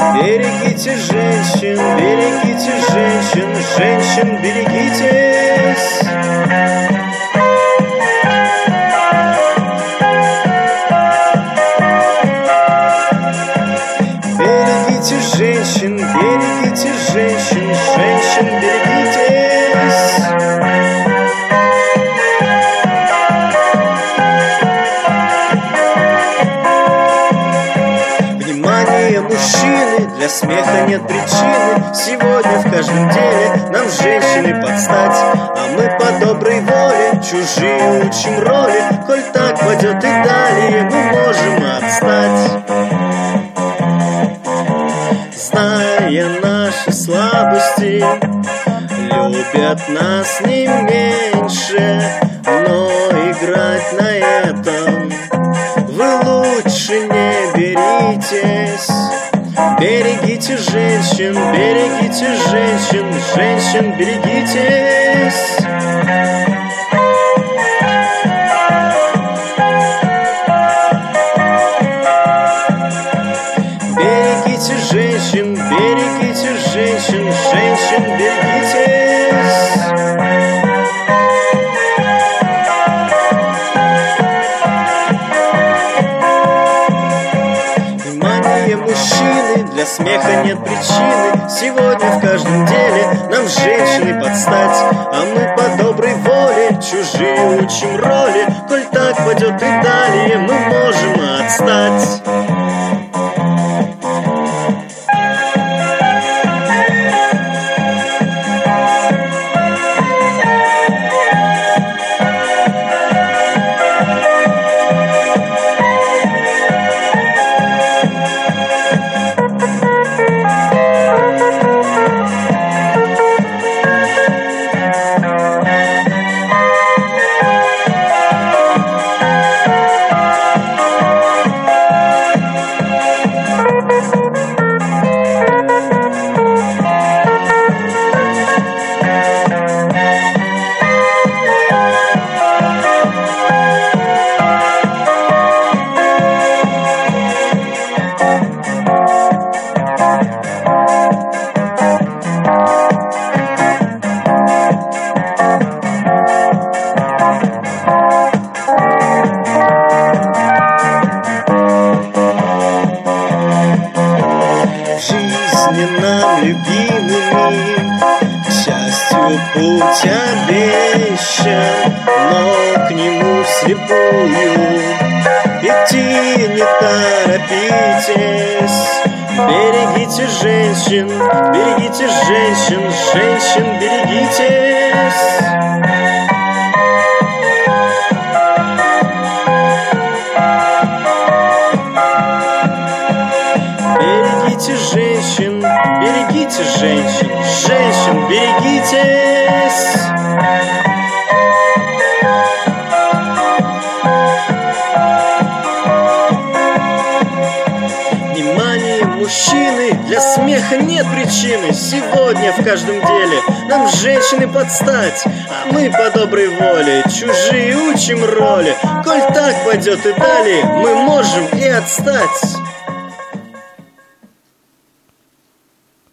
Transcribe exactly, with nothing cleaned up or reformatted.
Берегите женщин, берегите женщин, женщин берегитесь. Берегите женщин, берегите женщин, женщин берегитесь. Внимание, мужчины, для смеха нет причины. Сегодня в каждом деле нам женщины подстать, а мы по доброй воле чужие учим роли. Коль так пойдет и далее, мы можем отстать. Зная наши слабости, любят нас не меньше, но играть на этом вы лучше не беритесь. Берегите женщин, берегите женщин, женщин берегитесь. Берегите женщин, берегите женщин, женщин берегитесь. Внимание, мужчины, для смеха нет причины. Сегодня в каждом деле нам женщины подстать, а мы по доброй воле чужие учим роли. Коль так пойдет и далее, мы можем отстать. Нам любимыми, к счастью, путь обещан, но к нему вслепую идти не торопитесь. Берегите женщин, берегите женщин, женщин берегитесь. Берегите женщин, берегите женщин, женщин берегитесь. Внимание, мужчины, для смеха нет причины. Сегодня в каждом деле нам женщины подстать, а мы по доброй воле чужие учим роли. Коль так пойдет и далее, мы можем и отстать.